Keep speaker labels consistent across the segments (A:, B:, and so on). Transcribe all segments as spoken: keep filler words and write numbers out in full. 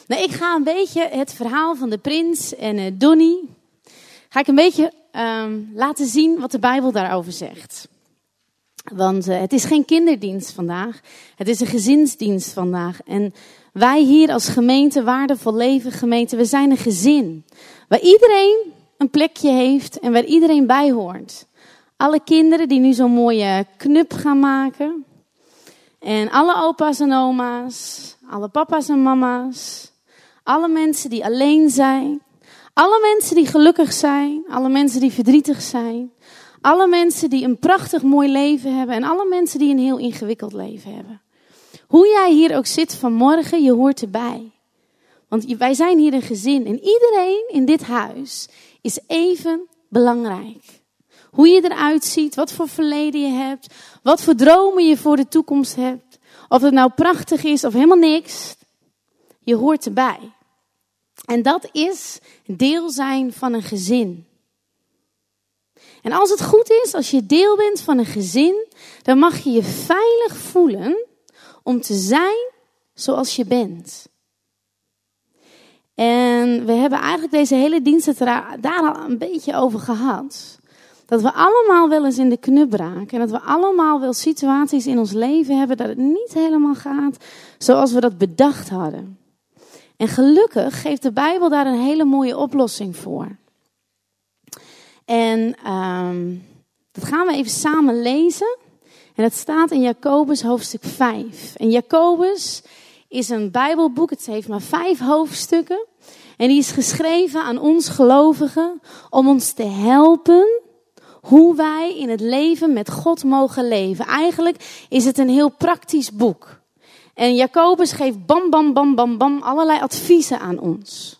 A: Nou, ik ga een beetje het verhaal van de prins en uh, Donnie, ga ik een beetje um, laten zien wat de Bijbel daarover zegt. Want uh, het is geen kinderdienst vandaag, het is een gezinsdienst vandaag. En wij hier als gemeente, Waardevol Leven gemeente, we zijn een gezin. Waar iedereen een plekje heeft en waar iedereen bij hoort. Alle kinderen die nu zo'n mooie knup gaan maken. En alle opa's en oma's, alle papa's en mama's. Alle mensen die alleen zijn. Alle mensen die gelukkig zijn. Alle mensen die verdrietig zijn. Alle mensen die een prachtig mooi leven hebben. En alle mensen die een heel ingewikkeld leven hebben. Hoe jij hier ook zit vanmorgen, je hoort erbij. Want wij zijn hier een gezin. En iedereen in dit huis is even belangrijk. Hoe je eruit ziet, wat voor verleden je hebt. Wat voor dromen je voor de toekomst hebt. Of het nou prachtig is of helemaal niks. Je hoort erbij. En dat is deel zijn van een gezin. En als het goed is, als je deel bent van een gezin, dan mag je je veilig voelen om te zijn zoals je bent. En we hebben eigenlijk deze hele dienst het daar al een beetje over gehad. Dat we allemaal wel eens in de knup raken. En dat we allemaal wel situaties in ons leven hebben dat het niet helemaal gaat zoals we dat bedacht hadden. En gelukkig geeft de Bijbel daar een hele mooie oplossing voor. En um, dat gaan we even samen lezen. En dat staat in Jacobus hoofdstuk vijf. En Jacobus is een Bijbelboek. Het heeft maar vijf hoofdstukken. En die is geschreven aan ons gelovigen om ons te helpen hoe wij in het leven met God mogen leven. Eigenlijk is het een heel praktisch boek. En Jacobus geeft bam, bam, bam, bam, bam allerlei adviezen aan ons.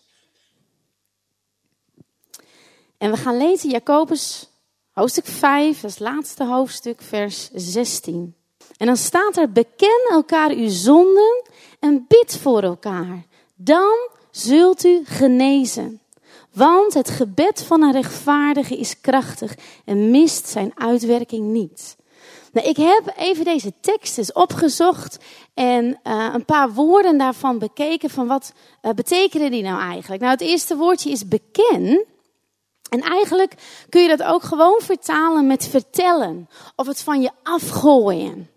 A: En we gaan lezen Jacobus hoofdstuk vijf, dat is het laatste hoofdstuk, vers zestien. En dan staat er: beken elkaar uw zonden en bid voor elkaar. Dan zult u genezen. Want het gebed van een rechtvaardige is krachtig en mist zijn uitwerking niet. Nou, ik heb even deze tekst eens opgezocht en uh, een paar woorden daarvan bekeken van wat uh, betekenen die nou eigenlijk. Nou, het eerste woordje is beken. En eigenlijk kun je dat ook gewoon vertalen met vertellen of het van je afgooien.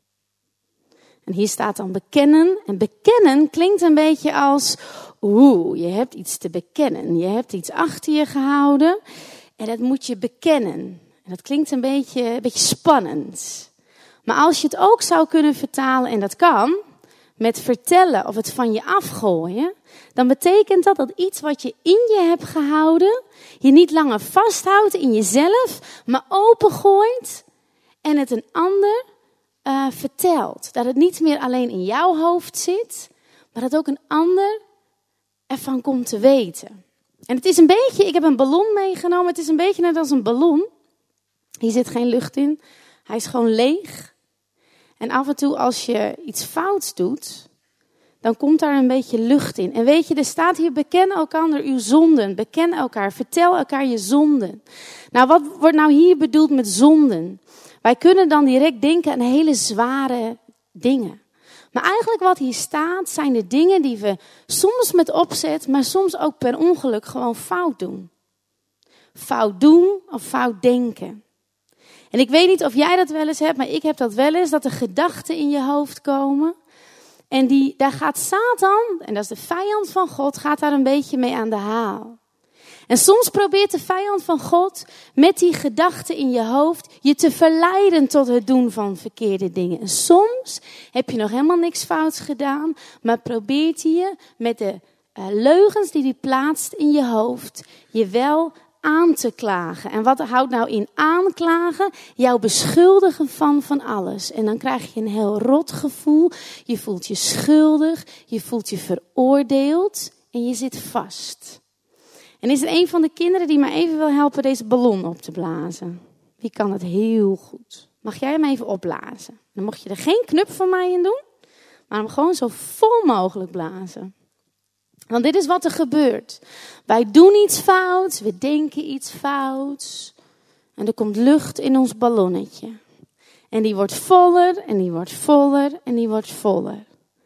A: En hier staat dan bekennen. En bekennen klinkt een beetje als, oeh, je hebt iets te bekennen. Je hebt iets achter je gehouden en dat moet je bekennen. En dat klinkt een beetje, een beetje spannend. Maar als je het ook zou kunnen vertalen, en dat kan, met vertellen of het van je afgooien, dan betekent dat dat iets wat je in je hebt gehouden, je niet langer vasthoudt in jezelf, maar opengooit en het een ander uh, vertelt. Dat het niet meer alleen in jouw hoofd zit, maar dat ook een ander ervan komt te weten. En het is een beetje, ik heb een ballon meegenomen, het is een beetje net als een ballon. Hier zit geen lucht in, hij is gewoon leeg. En af en toe als je iets fouts doet, dan komt daar een beetje lucht in. En weet je, er staat hier: beken elkaar uw zonden. Beken elkaar, vertel elkaar je zonden. Nou, wat wordt nou hier bedoeld met zonden? Wij kunnen dan direct denken aan hele zware dingen. Maar eigenlijk wat hier staat, zijn de dingen die we soms met opzet, maar soms ook per ongeluk gewoon fout doen. Fout doen of fout denken. En ik weet niet of jij dat wel eens hebt, maar ik heb dat wel eens, dat er gedachten in je hoofd komen. En die, daar gaat Satan, en dat is de vijand van God, gaat daar een beetje mee aan de haal. En soms probeert de vijand van God met die gedachten in je hoofd je te verleiden tot het doen van verkeerde dingen. En soms heb je nog helemaal niks fouts gedaan, maar probeert hij je met de uh, leugens die hij plaatst in je hoofd je wel aan te klagen. En wat houdt nou in aanklagen? Jou beschuldigen van van alles. En dan krijg je een heel rot gevoel. Je voelt je schuldig. Je voelt je veroordeeld. En je zit vast. En is er een van de kinderen die mij even wil helpen deze ballon op te blazen? Wie kan het heel goed? Mag jij hem even opblazen? Dan mocht je er geen knup van mij in doen. Maar hem gewoon zo vol mogelijk blazen. Want dit is wat er gebeurt. Wij doen iets fouts, we denken iets fouts. En er komt lucht in ons ballonnetje. En die wordt voller, en die wordt voller, en die wordt voller.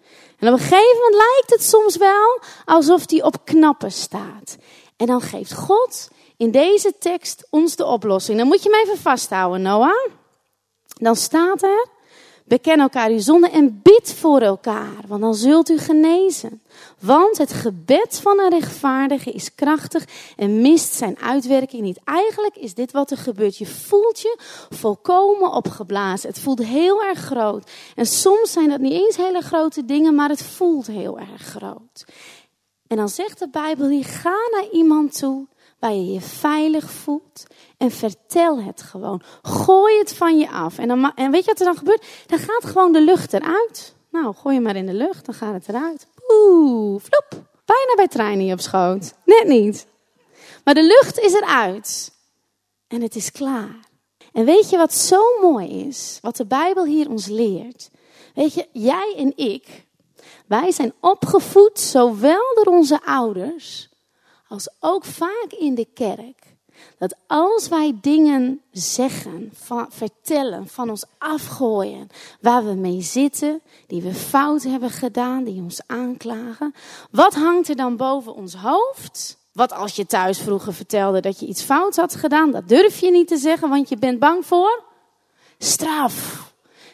A: En op een gegeven moment lijkt het soms wel alsof die op knappen staat. En dan geeft God in deze tekst ons de oplossing. Dan moet je hem even vasthouden, Noah. Dan staat er: beken elkaar uw zonde en bid voor elkaar, want dan zult u genezen. Want het gebed van een rechtvaardige is krachtig en mist zijn uitwerking niet. Eigenlijk is dit wat er gebeurt. Je voelt je volkomen opgeblazen. Het voelt heel erg groot. En soms zijn dat niet eens hele grote dingen, maar het voelt heel erg groot. En dan zegt de Bijbel hier: ga naar iemand toe waar je je veilig voelt en vertel het gewoon. Gooi het van je af. En, dan, en weet je wat er dan gebeurt? Dan gaat gewoon de lucht eruit. Nou, gooi je maar in de lucht, dan gaat het eruit. Oeh, vloep. Bijna bij Treini op schoot. Net niet. Maar de lucht is eruit. En het is klaar. En weet je wat zo mooi is? Wat de Bijbel hier ons leert. Weet je, jij en ik, wij zijn opgevoed zowel door onze ouders als ook vaak in de kerk. Dat als wij dingen zeggen, van, vertellen, van ons afgooien, waar we mee zitten, die we fout hebben gedaan, die ons aanklagen. Wat hangt er dan boven ons hoofd? Wat als je thuis vroeger vertelde dat je iets fout had gedaan, dat durf je niet te zeggen, want je bent bang voor straf.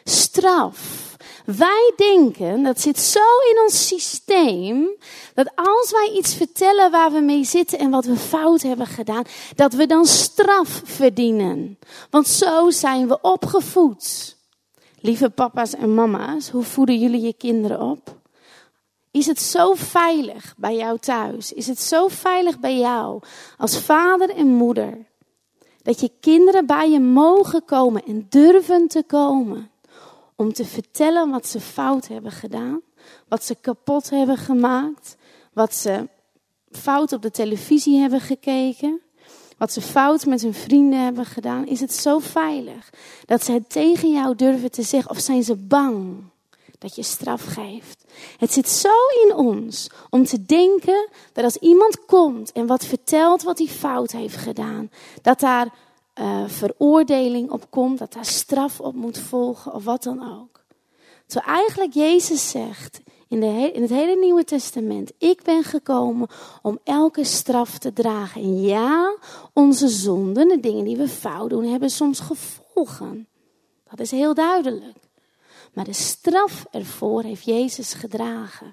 A: Straf. Wij denken, dat zit zo in ons systeem, dat als wij iets vertellen waar we mee zitten en wat we fout hebben gedaan, dat we dan straf verdienen. Want zo zijn we opgevoed. Lieve papa's en mama's, hoe voeden jullie je kinderen op? Is het zo veilig bij jou thuis? Is het zo veilig bij jou als vader en moeder? Dat je kinderen bij je mogen komen en durven te komen. Om te vertellen wat ze fout hebben gedaan. Wat ze kapot hebben gemaakt. Wat ze fout op de televisie hebben gekeken. Wat ze fout met hun vrienden hebben gedaan. Is het zo veilig dat ze het tegen jou durven te zeggen? Of zijn ze bang dat je straf geeft? Het zit zo in ons om te denken dat als iemand komt en wat vertelt wat hij fout heeft gedaan. Dat daar Uh, veroordeling op komt, dat daar straf op moet volgen of wat dan ook. Terwijl eigenlijk Jezus zegt in, de he- in het hele Nieuwe Testament: ik ben gekomen om elke straf te dragen. En ja, onze zonden, de dingen die we fout doen, hebben soms gevolgen. Dat is heel duidelijk. Maar de straf ervoor heeft Jezus gedragen.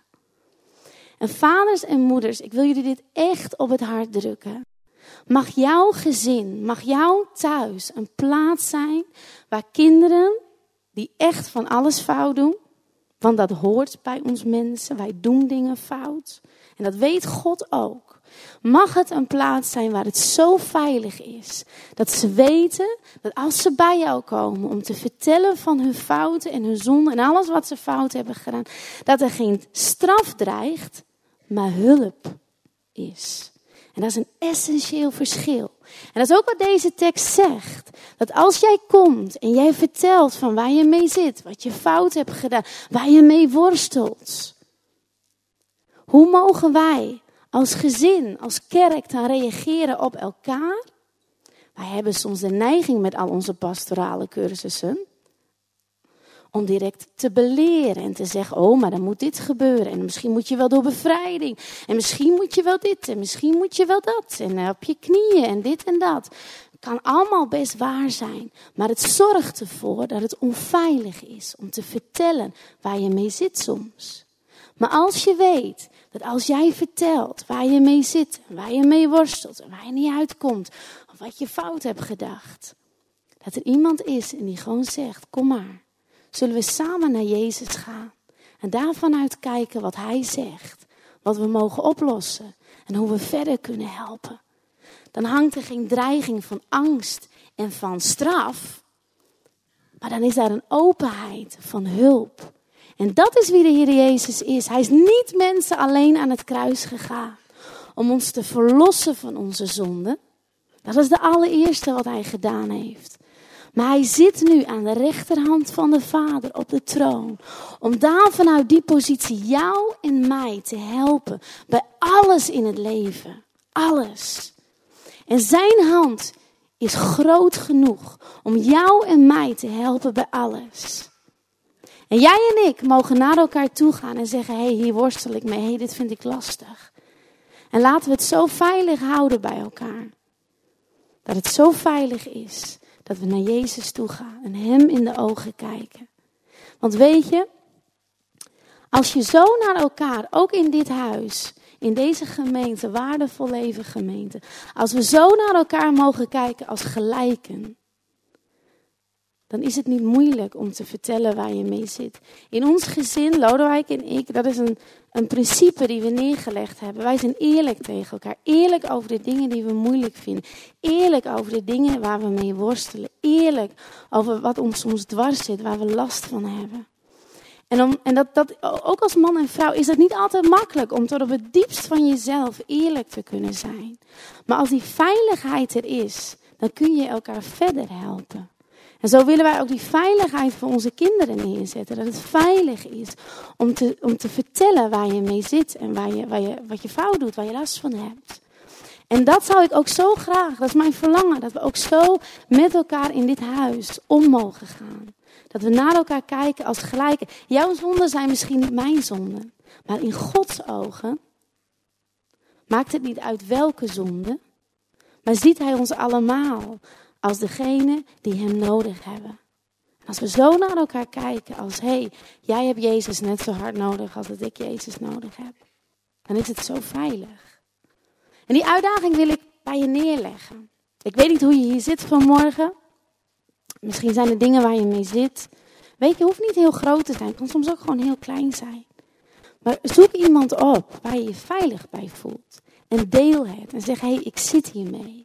A: En vaders en moeders, ik wil jullie dit echt op het hart drukken. Mag jouw gezin, mag jouw thuis een plaats zijn waar kinderen die echt van alles fout doen, want dat hoort bij ons mensen, wij doen dingen fout. En dat weet God ook. Mag het een plaats zijn waar het zo veilig is, dat ze weten dat als ze bij jou komen om te vertellen van hun fouten en hun zonden en alles wat ze fout hebben gedaan, dat er geen straf dreigt, maar hulp is. En dat is een essentieel verschil. En dat is ook wat deze tekst zegt. Dat als jij komt en jij vertelt van waar je mee zit, wat je fout hebt gedaan, waar je mee worstelt. Hoe mogen wij als gezin, als kerk dan reageren op elkaar? Wij hebben soms de neiging met al onze pastorale cursussen om direct te beleren en te zeggen: oh, maar dan moet dit gebeuren. En misschien moet je wel door bevrijding. En misschien moet je wel dit. En misschien moet je wel dat. En op je knieën en dit en dat. Het kan allemaal best waar zijn. Maar het zorgt ervoor dat het onveilig is om te vertellen waar je mee zit soms. Maar als je weet dat als jij vertelt waar je mee zit, waar je mee worstelt en waar je niet uitkomt, of wat je fout hebt gedacht, dat er iemand is en die gewoon zegt: kom maar. Zullen we samen naar Jezus gaan en daarvan uit kijken wat Hij zegt, wat we mogen oplossen en hoe we verder kunnen helpen. Dan hangt er geen dreiging van angst en van straf, maar dan is daar een openheid van hulp. En dat is wie de Heer Jezus is. Hij is niet mensen alleen aan het kruis gegaan om ons te verlossen van onze zonden. Dat is de allereerste wat Hij gedaan heeft. Maar Hij zit nu aan de rechterhand van de Vader op de troon. Om daar vanuit die positie jou en mij te helpen. Bij alles in het leven. Alles. En zijn hand is groot genoeg om jou en mij te helpen bij alles. En jij en ik mogen naar elkaar toe gaan en zeggen, hé, hey, hier worstel ik mee, hé, hey, dit vind ik lastig. En laten we het zo veilig houden bij elkaar. Dat het zo veilig is dat we naar Jezus toe gaan en hem in de ogen kijken. Want weet je, als je zo naar elkaar, ook in dit huis, in deze gemeente, waardevol leven gemeente, als we zo naar elkaar mogen kijken als gelijken, dan is het niet moeilijk om te vertellen waar je mee zit. In ons gezin, Lodewijk en ik, dat is een, een principe die we neergelegd hebben. Wij zijn eerlijk tegen elkaar. Eerlijk over de dingen die we moeilijk vinden. Eerlijk over de dingen waar we mee worstelen. Eerlijk over wat ons soms dwars zit, waar we last van hebben. En, om, en dat, dat, ook als man en vrouw is het niet altijd makkelijk om tot op het diepst van jezelf eerlijk te kunnen zijn. Maar als die veiligheid er is, dan kun je elkaar verder helpen. En zo willen wij ook die veiligheid voor onze kinderen neerzetten. Dat het veilig is om te, om te vertellen waar je mee zit en waar je, waar je, wat je fout doet, waar je last van hebt. En dat zou ik ook zo graag, dat is mijn verlangen, dat we ook zo met elkaar in dit huis om mogen gaan. Dat we naar elkaar kijken als gelijken. Jouw zonden zijn misschien niet mijn zonden, maar in Gods ogen maakt het niet uit welke zonde, maar ziet hij ons allemaal als degene die hem nodig hebben. En als we zo naar elkaar kijken als, hé, hey, jij hebt Jezus net zo hard nodig als dat ik Jezus nodig heb. Dan is het zo veilig. En die uitdaging wil ik bij je neerleggen. Ik weet niet hoe je hier zit vanmorgen. Misschien zijn er dingen waar je mee zit. Weet je, hoeft niet heel groot te zijn. Het kan soms ook gewoon heel klein zijn. Maar zoek iemand op waar je je veilig bij voelt. En deel het. En zeg, hé, hey, ik zit hiermee.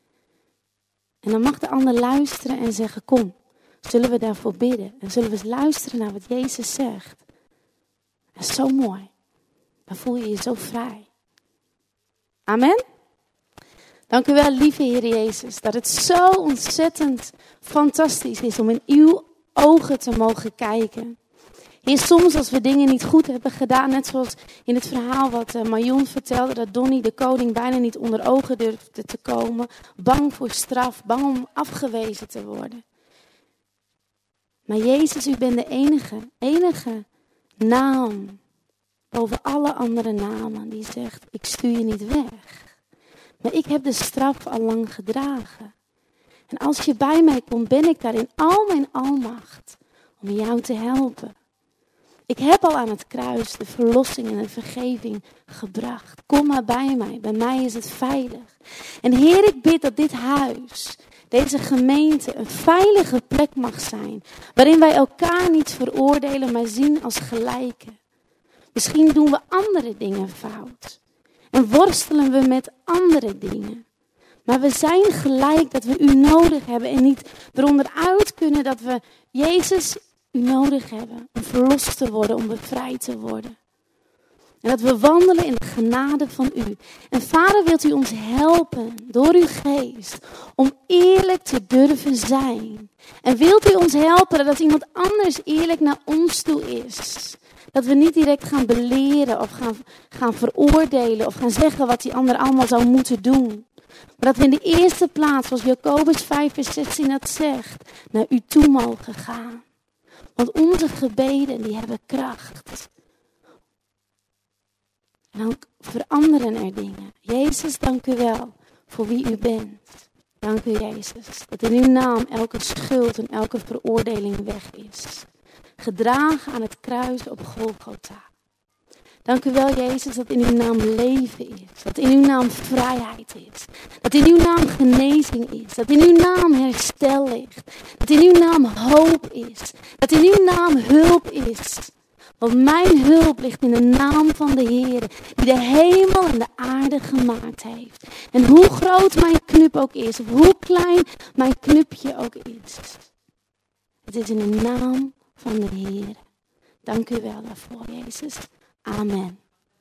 A: En dan mag de ander luisteren en zeggen, kom, zullen we daarvoor bidden? En zullen we eens luisteren naar wat Jezus zegt? Dat is zo mooi. Dan voel je je zo vrij. Amen? Dank u wel, lieve Heer Jezus, dat het zo ontzettend fantastisch is om in uw ogen te mogen kijken. Heer, soms als we dingen niet goed hebben gedaan, net zoals in het verhaal wat uh, Marion vertelde, dat Donnie de koning bijna niet onder ogen durfde te komen, bang voor straf, bang om afgewezen te worden. Maar Jezus, u bent de enige, enige naam boven alle andere namen die zegt, ik stuur je niet weg. Maar ik heb de straf al lang gedragen. En als je bij mij komt, ben ik daar in al mijn almacht om jou te helpen. Ik heb al aan het kruis de verlossing en de vergeving gebracht. Kom maar bij mij. Bij mij is het veilig. En Heer, ik bid dat dit huis, deze gemeente, een veilige plek mag zijn. Waarin wij elkaar niet veroordelen, maar zien als gelijken. Misschien doen we andere dingen fout. En worstelen we met andere dingen. Maar we zijn gelijk dat we u nodig hebben. En niet eronder uit kunnen dat we Jezus u nodig hebben. Om verlost te worden, om bevrijd te worden. En dat we wandelen in de genade van u. En Vader, wilt u ons helpen door uw geest. Om eerlijk te durven zijn. En wilt u ons helpen dat iemand anders eerlijk naar ons toe is. Dat we niet direct gaan beleren of gaan, gaan veroordelen of gaan zeggen wat die ander allemaal zou moeten doen. Maar dat we in de eerste plaats, zoals Jacobus vijf vers zestien dat zegt, naar u toe mogen gaan. Want onze gebeden, die hebben kracht. En dan veranderen er dingen. Jezus, dank u wel voor wie u bent. Dank u, Jezus, dat in uw naam elke schuld en elke veroordeling weg is. Gedragen aan het kruis op Golgotha. Dank u wel, Jezus, dat in uw naam leven is. Dat in uw naam vrijheid is. Dat in uw naam genezing is. Dat in uw naam herstel ligt. Dat in uw naam hoop is. Dat in uw naam hulp is. Want mijn hulp ligt in de naam van de Heer, die de hemel en de aarde gemaakt heeft. En hoe groot mijn knup ook is, of hoe klein mijn knupje ook is. Het is in de naam van de Heer. Dank u wel daarvoor, Jezus. Amen.